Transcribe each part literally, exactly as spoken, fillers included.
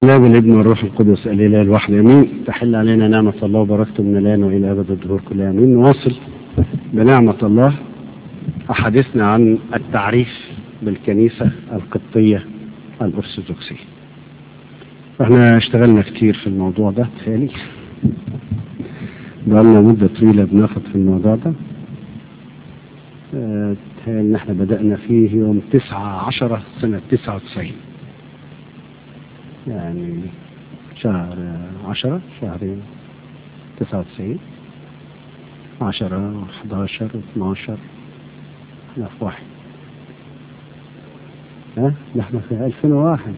لا بالابن والروح القدس الإله الواحد امين. تحل علينا نعمة الله وبركته من الآن وإلى أبد الدهور كلها امين. نواصل بنعمة الله أحاديثنا عن التعريف بالكنيسة القبطية الأرثوذكسية. احنا اشتغلنا كتير في الموضوع ده تخيلي، بقالنا مدة طويلة بناخد في الموضوع ده. اه تخيل ان احنا بدأنا فيه يوم تسعة عشرة سنة تسعة وتسعين، يعني شهر عشرة شهر تسعة وتسعين عشرة حداشر اثناشر احنا في واحد ها نحن في ألفين وواحد.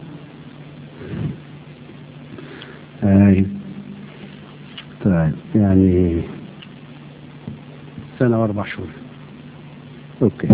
اي طيب يعني سنة واربع شهور. اوكي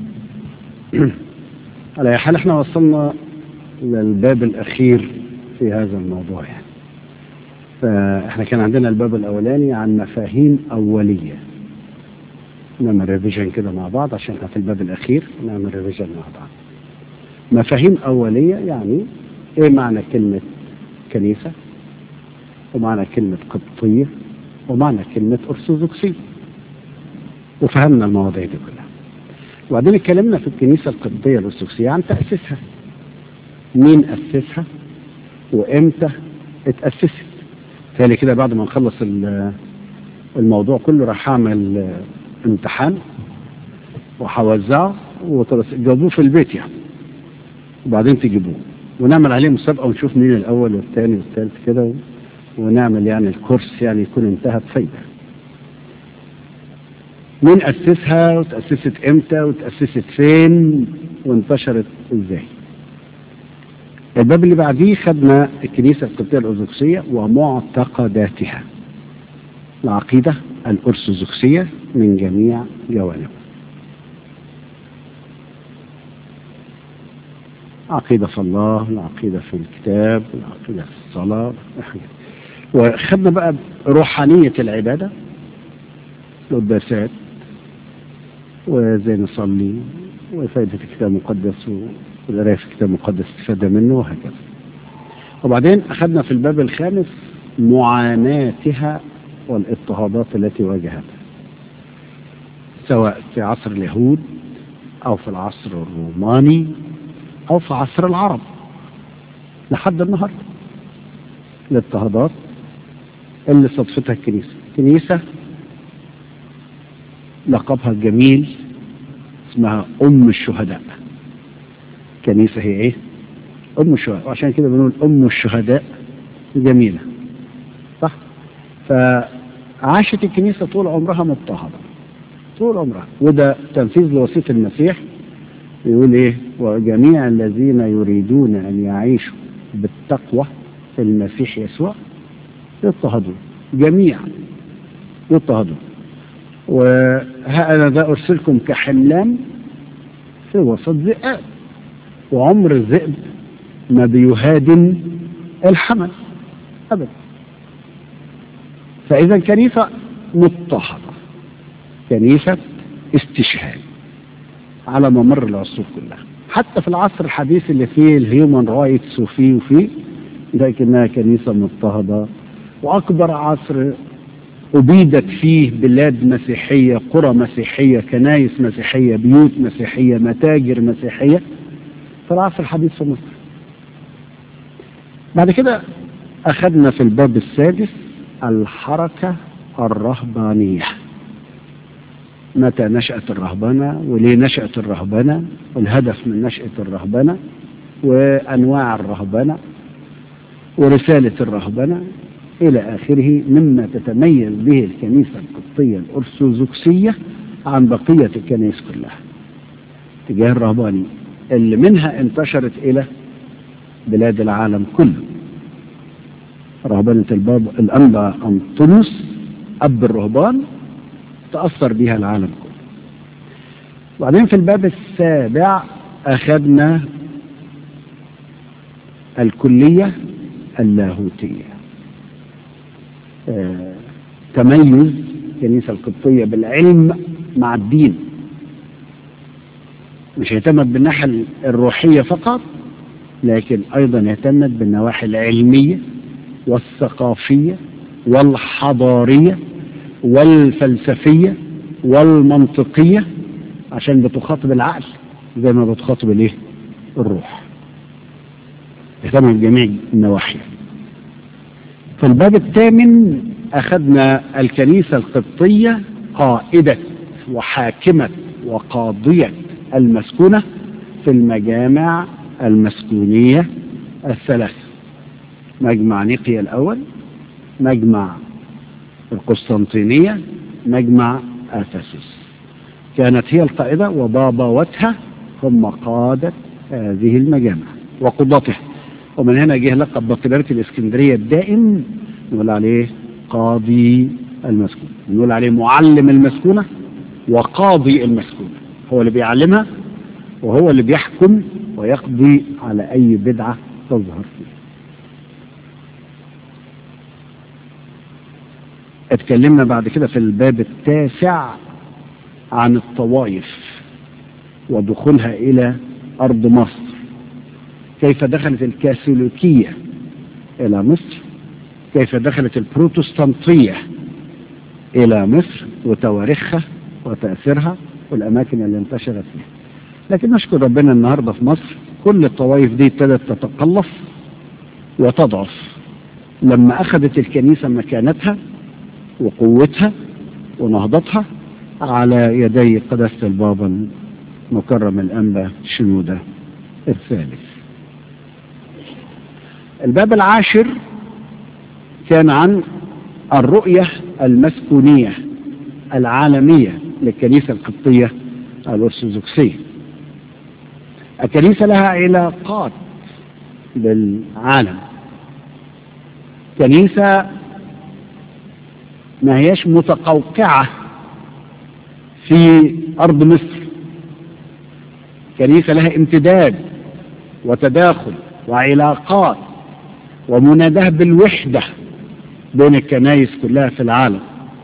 على اي حال احنا وصلنا للباب الاخير في هذا الموضوع. يعني فاحنا كان عندنا الباب الاولاني عن مفاهيم اوليه، نعمل ريفيجن كده مع بعض عشان احنا في الباب الاخير نعمل ريفيجن مع بعض. مفاهيم اوليه يعني ايه معنى كلمه كنيسه، ومعنى كلمه قبطيه، ومعنى كلمه ارثوذكسيه، وفهمنا المواضيع دي كلها. وبعدين اتكلمنا في الكنيسه القبطيه الارثوذكسيه عن تاسيسها، مين اسسها وامتى اتاسست. تالي كده بعد ما نخلص الموضوع كله راح اعمل امتحان وهوزعه وتجاوبوه في البيت يعني، وبعدين تجيبوه ونعمل عليه مسابقه ونشوف مين الاول والثاني والثالث كده، ونعمل يعني الكورس يعني يكون انتهى بفايده. مين اسسها وتاسست امتى وتاسست فين وانتشرت ازاي. الباب اللي بعديه خدنا الكنيسة القبطية الأرثوذكسية ومعتقداتها، العقيدة الأرثوذكسية من جميع جوانبها، عقيدة في الله، العقيدة في الكتاب، العقيدة في الصلاة. وخدنا بقى روحانية العبادة، القداسات، وازاي نصلي، وفائدة الكتاب المقدس والقرايه في الكتاب المقدس استفادة منه وهكذا. وبعدين أخذنا في الباب الخامس معاناتها والاضطهادات التي واجهتها، سواء في عصر اليهود أو في العصر الروماني أو في عصر العرب لحد النهارده. الاضطهادات اللي صدفتها الكنيسة. الكنيسة لقبها الجميل اسمها أم الشهداء. كنيسة هي ايه؟ أم الشهداء، وعشان كده بنقول أم الشهداء جميلة، صح؟ فعاشت الكنيسة طول عمرها مضطهدة طول عمرها، وده تنفيذ لوصية المسيح. يقول ايه؟ وجميع الذين يريدون أن يعيشوا بالتقوى في المسيح يسوع يضطهدون، جميع يضطهدون. وها أنا ذا أرسلكم كحملان في وسط ذئاب، وعمر الذئب ما بيهادن الحمل أبدا. فإذا كنيسة مضطهدة، كنيسة استشهاد على ممر العصور كلها، حتى في العصر الحديث اللي فيه الهيومن رايتس وفيه وفيه، لكنها كنيسة مضطهدة. وأكبر عصر أبيدت فيه بلاد مسيحية، قرى مسيحية، كنايس مسيحية، بيوت مسيحية، متاجر مسيحية في العصر الحديث في مصر. بعد كده أخذنا في الباب السادس الحركة الرهبانية، متى نشأت الرهبنة، وليه نشأت الرهبنة، والهدف من نشأة الرهبنة، وأنواع الرهبنة، ورسالة الرهبنة إلى آخره، مما تتميز به الكنيسة القبطية الأرثوذكسية عن بقية الكنائس كلها تجاه الرهبانية اللي منها انتشرت إلى بلاد العالم كله. رهبنة الباب الأنبا أنطونيوس أب الرهبان تأثر بها العالم كله. وبعدين في الباب السابع أخذنا الكلية اللاهوتية، آه، تميز الكنيسة القبطية بالعلم مع الدين، مش اهتمت بالناحية الروحية فقط، لكن أيضا اهتمت بالنواحي العلمية والثقافية والحضارية والفلسفية والمنطقية، عشان بتخاطب العقل زي ما بتخاطب الايه؟ الروح. اهتمت بجميع النواحي. في الباب الثامن أخذنا الكنيسة القبطية قائدة وحاكمة وقاضية المسكونة في المجامع المسكونية الثلاثة: مجمع نيقيا الأول، مجمع القسطنطينية، مجمع أفسس. كانت هي القائدة وبابوتها هم قادة هذه المجامع وقضاتها. ومن هنا جه لقب بطريرك الإسكندرية الدائم، نقول عليه قاضي المسكونة، نقول عليه معلم المسكونة وقاضي المسكونة. هو اللي بيعلمها وهو اللي بيحكم ويقضي على أي بدعة تظهر فيها. اتكلمنا بعد كده في الباب التاسع عن الطوائف ودخولها إلى أرض مصر، كيف دخلت الكاثوليكية إلى مصر، كيف دخلت البروتستانتية إلى مصر وتواريخها وتأثيرها والأماكن اللي انتشرت فيها. لكن نشكر ربنا النهاردة في مصر كل الطوائف دي ابتدت تتقلص وتضعف لما أخذت الكنيسة مكانتها وقوتها ونهضتها على يدي قداسة البابا المكرم الأنبا شنودة الثالث. الباب العاشر كان عن الرؤية المسكونية العالمية للكنيسة القبطية الأرثوذكسية. الكنيسة لها علاقات بالعالم، كنيسة ما هيش متقوقعة في أرض مصر، كنيسة لها امتداد وتداخل وعلاقات ومناداة بالوحدة بين الكنائس كلها في العالم.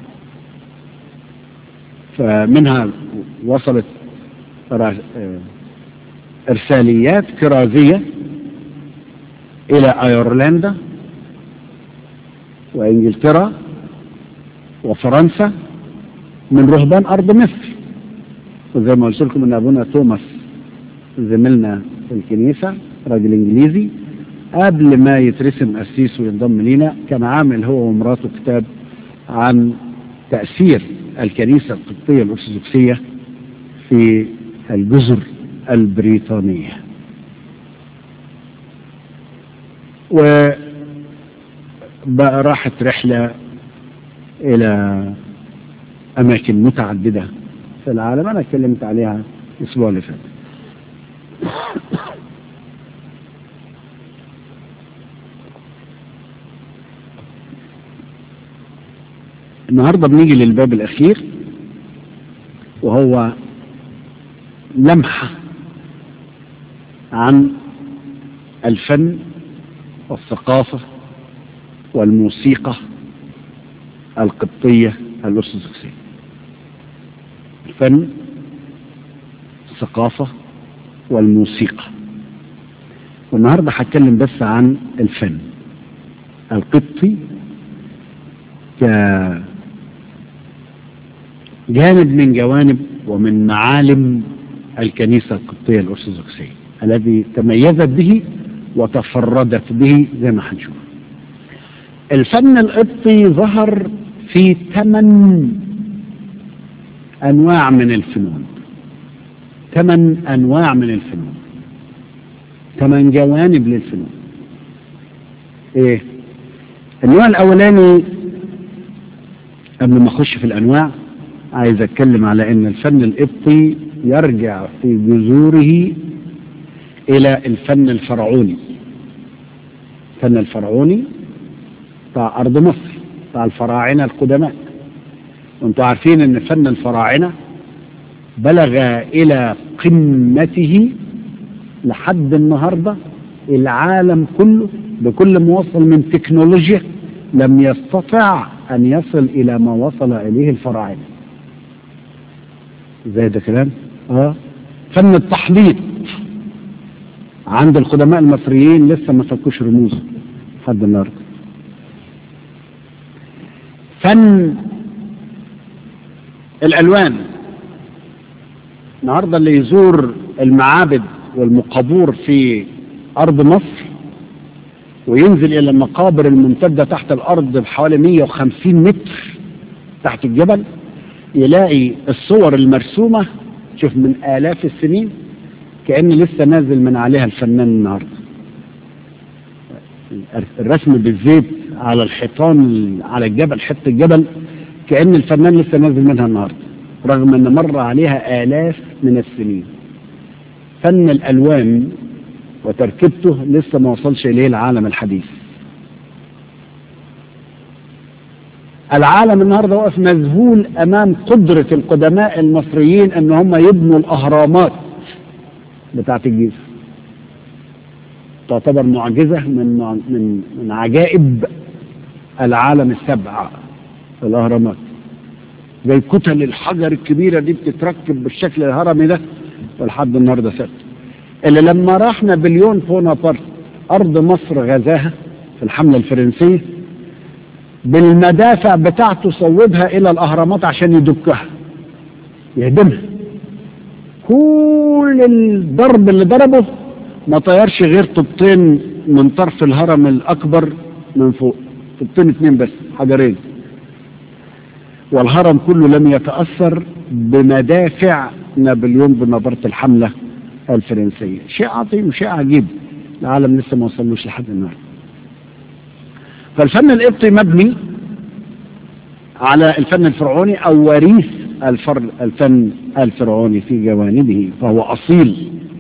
فمنها وصلت إرساليات كرازية إلى أيرلندا وإنجلترا وفرنسا من رهبان أرض مصر. وزي ما قلت لكم إن أبونا توماس زميلنا في الكنيسة راجل إنجليزي، قبل ما يترسم قسيس وينضم لينا كان عامل هو ومراته كتاب عن تأثير الكنيسة القبطية الأرثوذكسية في الجزر البريطانية. وبقى راحت رحلة إلى أماكن متعددة في العالم، أنا اتكلمت عليها الأسبوع اللي فات. النهاردة بنيجي للباب الأخير وهو لمحة عن الفن والثقافة والموسيقى القبطية الأرثوذكسية. الفن، الثقافة والموسيقى. والنهاردة هتكلم بس عن الفن القبطي كجانب من جوانب ومن معالم الكنيسة القبطية الأرثوذكسية الذي تميزت به وتفردت به زي ما هنشوف. الفن القبطي ظهر في ثمان أنواع من الفنون، ثمان أنواع من الفنون، ثمان جوانب للفنون. إيه؟ النوع الأولاني قبل ما أخش في الأنواع عايز أتكلم على أن الفن القبطي يرجع في جذوره إلى الفن الفرعوني. الفن الفرعوني بتاع أرض مصر، بتاع الفراعنة القدماء. وانتوا عارفين أن فن الفراعنة بلغ إلى قمته لحد النهاردة. العالم كله بكل موصل من تكنولوجيا لم يستطع أن يصل إلى ما وصل إليه الفراعنة. زي ده كلام آه. فن التحنيط عند القدماء المصريين لسه ما فكوش رموز لحد النهارده. فن الألوان النهارده اللي يزور المعابد والمقابر في أرض مصر وينزل إلى المقابر الممتدة تحت الأرض بحوالي مئة وخمسين متر تحت الجبل، يلاقي الصور المرسومة شوف من آلاف السنين كأن لسه نازل من عليها الفنان النهارده. الرسم بالزيت على الحيطان على الجبل، حتة الجبل كأن الفنان لسه نازل منها النهارده رغم ان مر عليها آلاف من السنين. فن الألوان وتركيبته لسه ما وصلش إليه العالم الحديث. العالم النهارده واقف مذهول أمام قدرة القدماء المصريين أن هم يبنوا الأهرامات بتاعت الجيزة. تعتبر معجزة من من من عجائب العالم السبع الأهرامات. زي كتل الحجر الكبيرة دي بتتركب بالشكل الهرمي ده ولحد النهارده ثابت. اللي لما راح نابليون بونابرت أرض مصر غزاها في الحملة الفرنسية بالمدافع بتاعته صوبها إلى الأهرامات عشان يدكها يهدمها. كل الضرب اللي ضربه ما طيرش غير طبطين من طرف الهرم الأكبر من فوق، طبطين اتنين بس حجرين، والهرم كله لم يتأثر بمدافع نابليون بونابرت الحملة الفرنسية. شيء عظيم وشيء عجيب العالم لسه ما وصلوش لحد النهارده. فالفن القبطي مبني على الفن الفرعوني أو وريث الفر الفن الفرعوني في جوانبه، فهو أصيل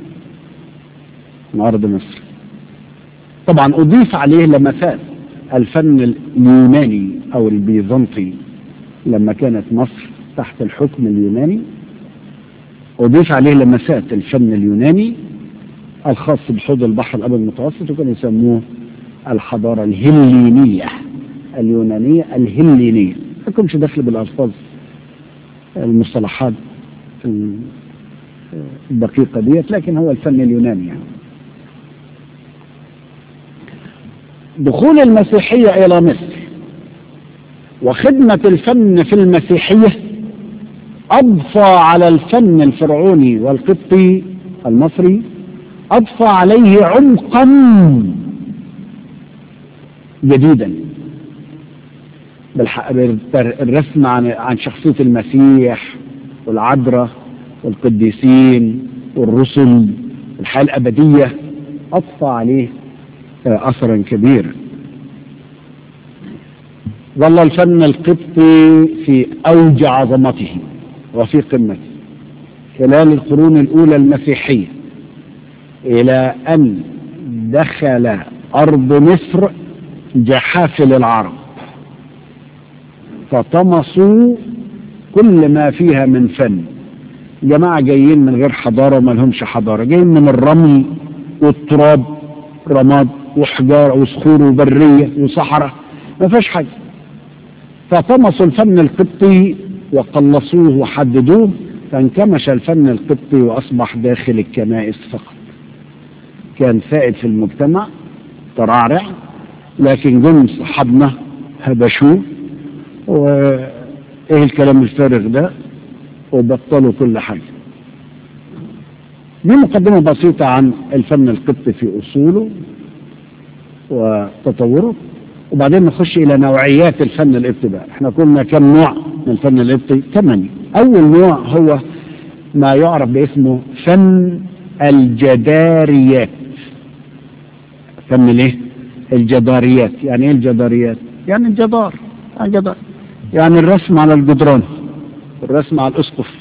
من أرض مصر. طبعا أضيف عليه لمسات الفن اليوناني أو البيزنطي لما كانت مصر تحت الحكم اليوناني، أضيف عليه لمسات الفن اليوناني الخاص بحوض البحر الأبيض المتوسط، وكانوا يسموه الحضارة الهلينية اليونانية الهلينية. ما كنتش داخل بالألفاظ المصطلحات الدقيقة ديت، لكن هو الفن اليوناني يعني. دخول المسيحية إلى مصر وخدمة الفن في المسيحية أضفى على الفن الفرعوني والقبطي المصري، أضفى عليه عمقا جديدا بالرسم عن عن شخصية المسيح والعذراء والقديسين والرسل، الحياة الأبدية، أضفى عليه أثرا كبيرا. ظل الفن القبطي في أوج عظمته وفي قمته خلال القرون الأولى المسيحية إلى أن دخل أرض مصر جحافل العرب فطمسوا كل ما فيها من فن. جماعة جايين من غير حضارة وما لهمش حضارة، جايين من الرمل والتراب، رماد وحجارة وصخور وبرية وصحراء، ما فيش حاجة. فطمسوا الفن القبطي وقلصوه وحددوه، فانكمش الفن القبطي وأصبح داخل الكنائس فقط. كان سائد في المجتمع ترعرع، لكن جم صحابنا هبشوه وايه الكلام الفارغ ده وبطلوا كل حاجة. دي مقدمة بسيطة عن الفن القبطي في أصوله وتطوره، وبعدين نخش إلى نوعيات الفن القبطي بقى. احنا قلنا كم نوع من الفن القبطي؟ ثمانية. أول نوع هو ما يعرف باسمه فن الجداريات. فن الايه؟ الجداريات. يعني ايه الجداريات؟ يعني الجدار، الجدار يعني الرسم على الجدران، الرسم على الأسقف،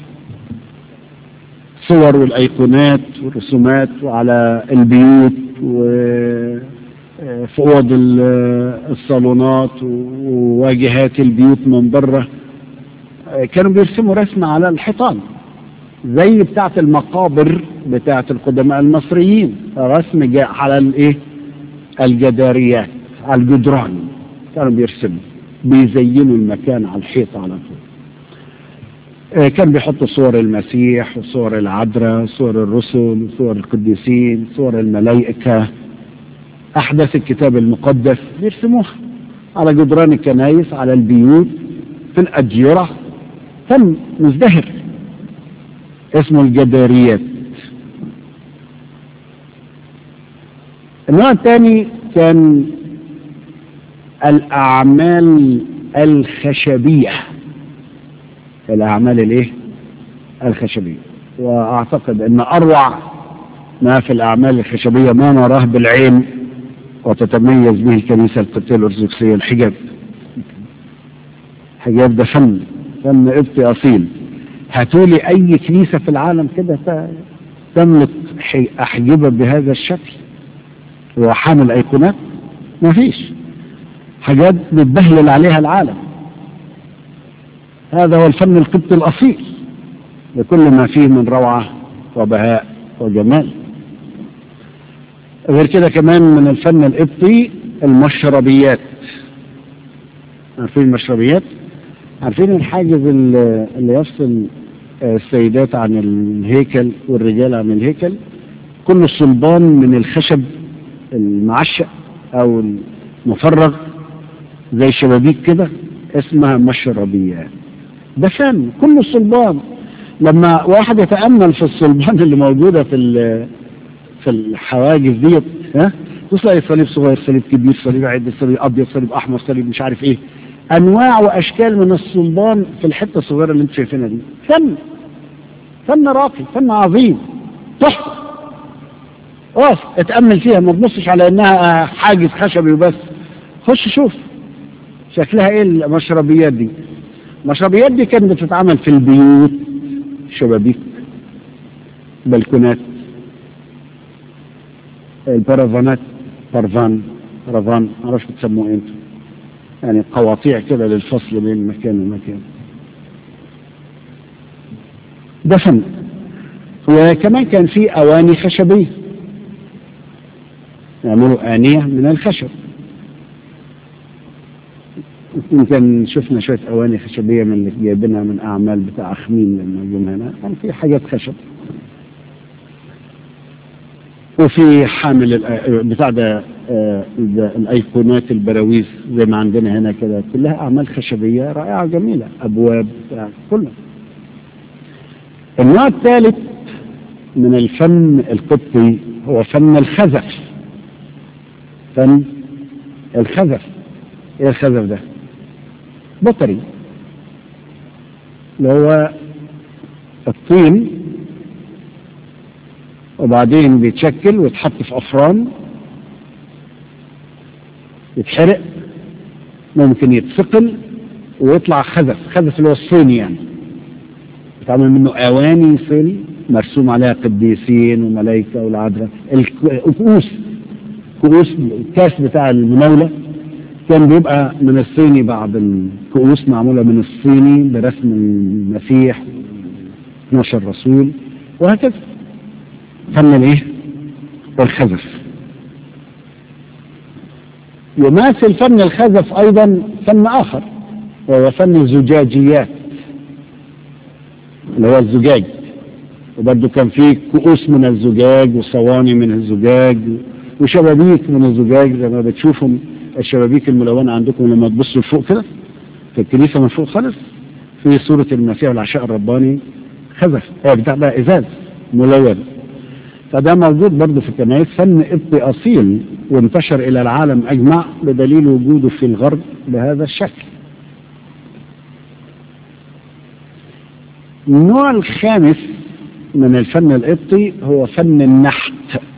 صور والأيقونات والرسومات وعلى البيوت وفي أوض الصالونات وواجهات البيوت من بره. كانوا بيرسموا رسم على الحيطان زي بتاعة المقابر بتاعة القدماء المصريين، رسم جاء على الايه؟ الجداريات، على الجدران كانوا بيرسموا، بيزينوا المكان على الحيط على طول. آه كان بيحطوا صور المسيح وصور العذراء، صور الرسل وصور القديسين، صور الملائكة، أحداث الكتاب المقدس بيرسموها على جدران الكنائس، على البيوت، في الأديرة. فن مزدهر اسمه الجداريات. النوع الثاني كان الأعمال الخشبية. الأعمال الايه؟ الخشبية. وأعتقد أن أروع ما في الأعمال الخشبية ما نراه بالعين وتتميز به الكنيسة القبطية الأرثوذكسية، الحجاب. الحجاب ده فن، فن قبطي أصيل. هاتولي أي كنيسة في العالم كده تملك أحجبة بهذا الشكل وحامل أيقونات؟ ما فيش. حاجات بتبهلل عليها العالم. هذا هو الفن القبطي الأصيل بكل ما فيه من روعة وبهاء وجمال. غير كده كمان من الفن القبطي المشربيات. عارفين المشربيات؟ عارفين الحاجز اللي يفصل السيدات عن الهيكل والرجال عن الهيكل؟ كل الصلبان من الخشب المعشق او المفرغ زي شبابيك كده، اسمها مشربيات. ده فن كل الصلبان. لما واحد يتأمل في الصلبان اللي موجودة في في الحواجز ديت، ها، تلاقي صليب صغير، صليب كبير، صليب عدة، صليب ابيض، صليب احمر، صليب مش عارف ايه، انواع واشكال من الصلبان في الحته الصغيره اللي انتم شايفينها دي. فن فن راقي، فن عظيم، تحفه. اقف اتامل فيها، ما تبصش على انها حاجز خشبي وبس. خش شوف شكلها ايه المشربيات دي. المشربيات دي كانت بتتعمل في البيوت، شبابيك، بلكونات، البرفانات، برفان برفان معرفش بتسموه ايه انتوا، يعني قواطيع كده للفصل بين مكان ومكان. ده فن. وكمان كان في اواني خشبيه، يعملوا آنية من الخشب. يمكن شفنا شوية أواني خشبية من اللي جايبينها من أعمال بتاع أخمين لما جم هنا، كان في حاجات خشب. وفي حامل بتاع ده الأيقونات، البراويز زي ما عندنا هنا كده، كلها أعمال خشبية رائعة جميلة، أبواب كلها. النوع الثالث من الفن القبطي هو فن الخزف. فن الخزف. ايه الخزف ده؟ بطري، اللي هو الطين وبعدين بيتشكل ويتحط في افران، يتحرق، ممكن يتسقل ويطلع خزف. خزف اللي هو الصيني، يعني بيتعمل منه اواني صيني مرسوم عليها قديسين وملائكه والعذراء. الكؤوس، كؤوس الكاس بتاع المناوله كان بيبقى من الصيني، بعض الكؤوس معموله من الصيني برسم المسيح اثناشر رسول وهكذا. فن الايه؟ الخزف. يماثل فن الخزف ايضا فن اخر وهو فن الزجاجيات، اللي هو الزجاج. وبرضه كان فيه كؤوس من الزجاج وصواني من الزجاج وشبابيك من الزجاج زي ما بتشوفوا الشبابيك الملونة عندكم لما تبصوا لفوق كده في الكنيسة من فوق خالص، في صورة المسيح والعشاء الرباني خزف، اه بتاع ده ازاز ملون. فده موجود برضه في الكنائس، فن قبطي اصيل وانتشر الى العالم اجمع بدليل وجوده في الغرب بهذا الشكل. النوع الخامس من الفن القبطي هو فن النحت.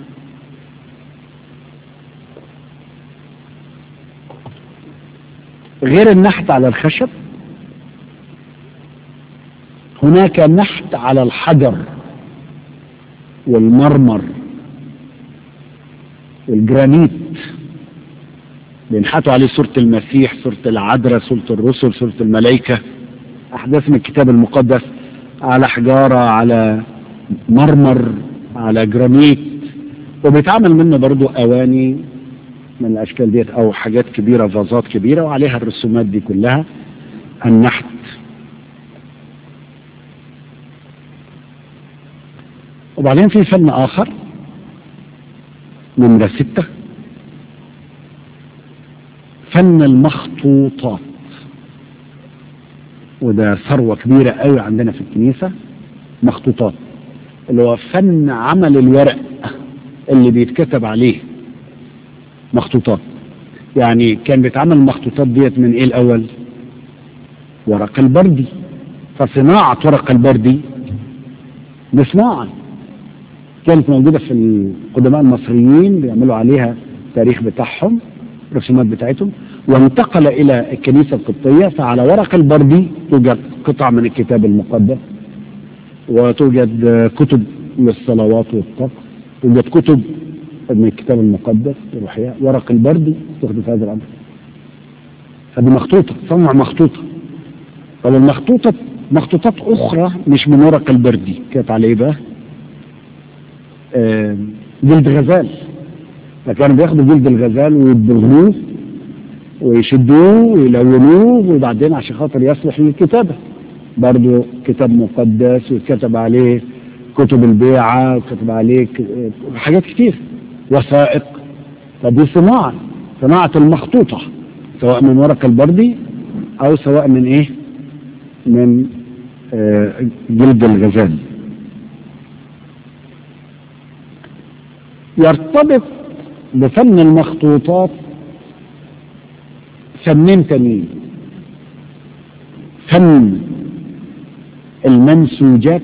غير النحت على الخشب، هناك نحت على الحجر والمرمر والجرانيت، بينحتوا عليه صورة المسيح، صورة العذراء، صورة الرسل، صورة الملائكة، أحداث من الكتاب المقدس، على حجارة، على مرمر، على جرانيت. وبيتعمل منه برضو أواني من الأشكال ديت أو حاجات كبيرة، فازات كبيرة وعليها الرسومات دي كلها. النحت وبعدين في فن آخر نمرة ستة، فن المخطوطات، وده ثروة كبيرة قوي عندنا في الكنيسة. مخطوطات اللي هو فن عمل الورق اللي بيتكتب عليه مخطوطات. يعني كان بيتعمل المخطوطات ديت من ايه الاول؟ ورق البردي. فصناعة ورق البردي دي صناعة كانت موجودة في القدماء المصريين، بيعملوا عليها تاريخ بتاعهم، رسومات بتاعتهم، وانتقل الى الكنيسة القبطية. فعلى ورق البردي توجد قطع من الكتاب المقدس، وتوجد كتب للصلوات والطقس، توجد كتب من الكتاب المقدس الروحية. ورق البردي استخدم في هذا الامر. فدي مخطوطة، صنع مخطوطة. طب المخطوطة مخطوطات اخرى مش من ورق البردي كانت على ايه بقى؟ آه جلد غزال. فكانوا بياخدوا جلد الغزال ويدبغنوه ويشدوه ويلونوه، وبعدين عشان خاطر يصلح للكتابة. برضو كتاب مقدس، ويتكتب عليه كتب البيعة، وكتب عليه حاجات كتير، وثائق. فدي صناعة، صناعة المخطوطة، سواء من ورق البردي او سواء من ايه؟ من آه جلد الغزال. يرتبط بفن المخطوطات فنين تانيين. فن المنسوجات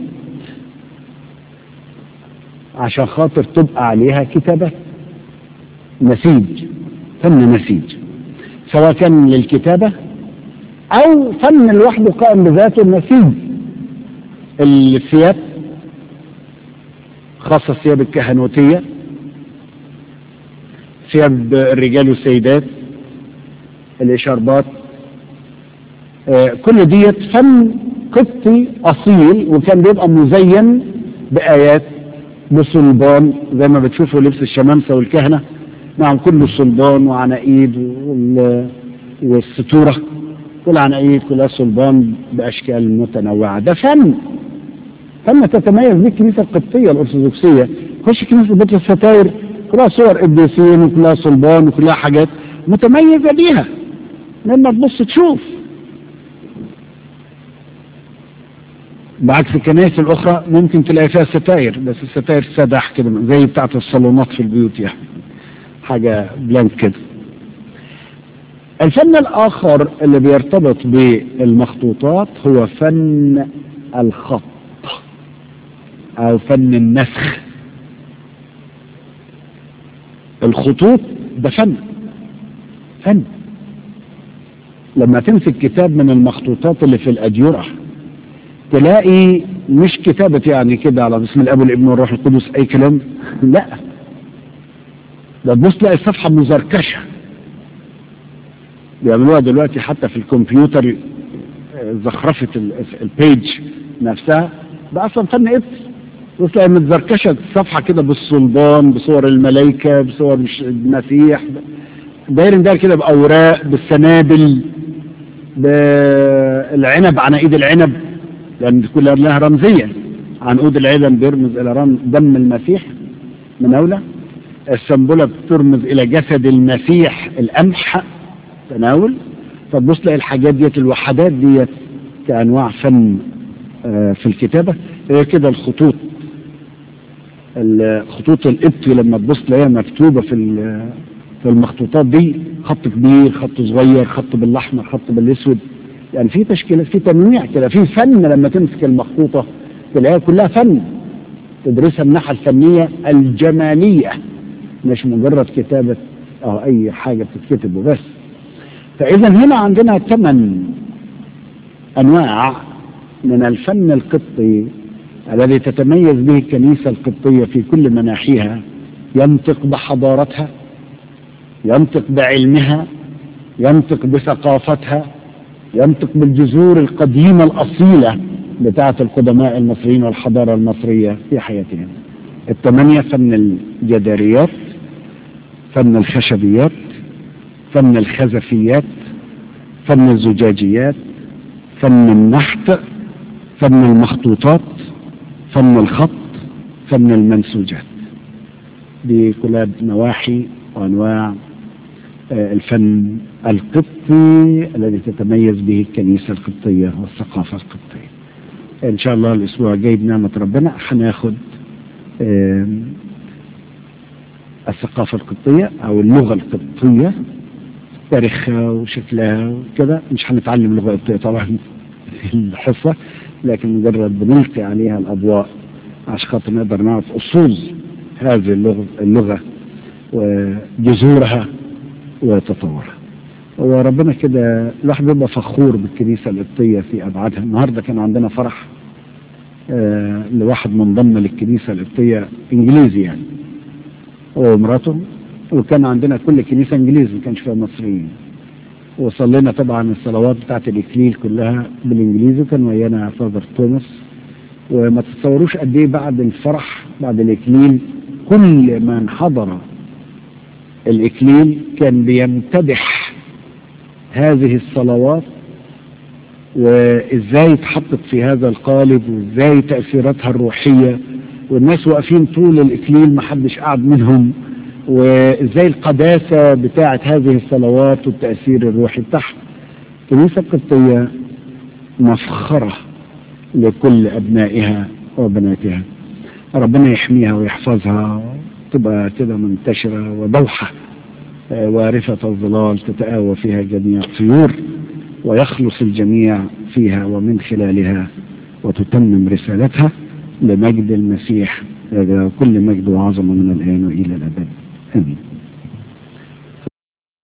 عشان خاطر تبقى عليها كتابات، نسيج، فن نسيج، سواء كان للكتابة او فن لوحده قائم بذاته. النسيج الثياب، خاصة الثياب الكهنوتية، ثياب الرجال والسيدات، الإشاربات، آه كل ديت فن قبطي أصيل، وكان بيبقى مزين بآيات، بصلبان زي ما بتشوفوا لبس الشمامسة والكهنة، نعم كله صلبان وعناقيد والستورة، كل عناقيد كلها صلبان بأشكال متنوعة. ده فن، فن تتميز به الكنيسة القبطية الأرثوذكسية. خش كنيسة بيت الستاير كلها صور قديسين وكلها صلبان وكلها حاجات متميزة بيها لما تبص تشوف. بعكس الكنائس الأخرى ممكن تلاقي فيها ستاير، بس الستاير سدح كده زي بتاعة الصالونات في البيوت، يعني حاجة بلانك كده. الفن الآخر اللي بيرتبط بالمخطوطات هو فن الخط أو فن النسخ. الخطوط ده فن، فن. لما تمسك كتاب من المخطوطات اللي في الأديرة تلاقي مش كتابة يعني كده على بسم الأب والابن والروح القدس أي كلام، لا، ده تبص تلاقي الصفحة مزركشة. بيعملوها دلوقتي حتى في الكمبيوتر، زخرفة البيج نفسها، ده أصلا فن قبطي. بص تلاقي متزركشة الصفحة كده بالصلبان، بصور الملائكة، بصور المسيح، دايرين داير كده بأوراق، بالسنابل، بالعنب، عناقيد العنب، لأن كلها لها رمزية. عنقود العنب بيرمز إلى رمز دم المسيح مناولة، السنبلة بترمز إلى جسد المسيح القمح تناول. فتبص تلاقي الحاجات ديت، الوحدات ديت كأنواع فن في الكتابة. هي كده الخطوط، الخطوط القبطي لما تبص تلاقيها مكتوبة في في المخطوطات دي، خط كبير، خط صغير، خط بالاحمر، خط بالاسود، يعني في تشكيلات، في تنويع كده، في فن. لما تمسك المخطوطة تلاقيها كلها فن، تدرسها من الناحية الفنية الجمالية، مش مجرد كتابة أو أي حاجة بتتكتب وبس. فإذا هنا عندنا ثمان أنواع من الفن القبطي الذي تتميز به الكنيسة القبطية في كل مناحيها، ينطق بحضارتها، ينطق بعلمها، ينطق بثقافتها، ينطق بالجذور القديمة الأصيلة بتاعة القدماء المصريين والحضارة المصرية في حياتهم. الثمانية: فن الجداريات، فن الخشبيات، فن الخزفيات، فن الزجاجيات، فن النحت، فن المخطوطات، فن الخط، فن المنسوجات. دي كلها نواحي وأنواع الفن القبطي الذي تتميز به الكنيسة القبطية والثقافة القبطية. إن شاء الله الأسبوع الجاي بنعمة ربنا هناخد الثقافة القبطية أو اللغة القبطية، تاريخها وشكلها وكذا. مش هنتعلم اللغة القبطية طبعا في الحصة، لكن مجرد بنلقي عليها الأضواء عشان خاطر نقدر نعرف أصول هذه اللغة, اللغة وجذورها وتطورها. وربنا كده الواحد بيبقى فخور بالكنيسة القبطية في أبعادها. النهاردة كان عندنا فرح آه لواحد منضم للكنيسة القبطية إنجليزي يعني ومراته، وكان عندنا كل كنيسة إنجليزي ما كانش فيها مصريين، وصلينا طبعا الصلوات بتاعت الإكليل كلها بالإنجليزي، وكان ويانا فاذر توماس. وما تتصوروش قد ايه بعد الفرح بعد الإكليل كل من حضر الإكليل كان بيمتدح هذه الصلوات وإزاي اتحطت في هذا القالب وإزاي تأثيراتها الروحية، والناس واقفين طول الإكليل ما حدش قاعد منهم، وإزاي القداسة بتاعت هذه الصلوات والتأثير الروحي بتاعها. الكنيسة القبطية مفخرة لكل أبنائها وبناتها. ربنا يحميها ويحفظها، تبقى كده منتشرة وضوحة وارفة الظلال تتآوى فيها جميع الطيور، ويخلص الجميع فيها ومن خلالها، وتتمم رسالتها لمجد المسيح كل مجد وعظمة من الآن وإلى الأبد. آمين.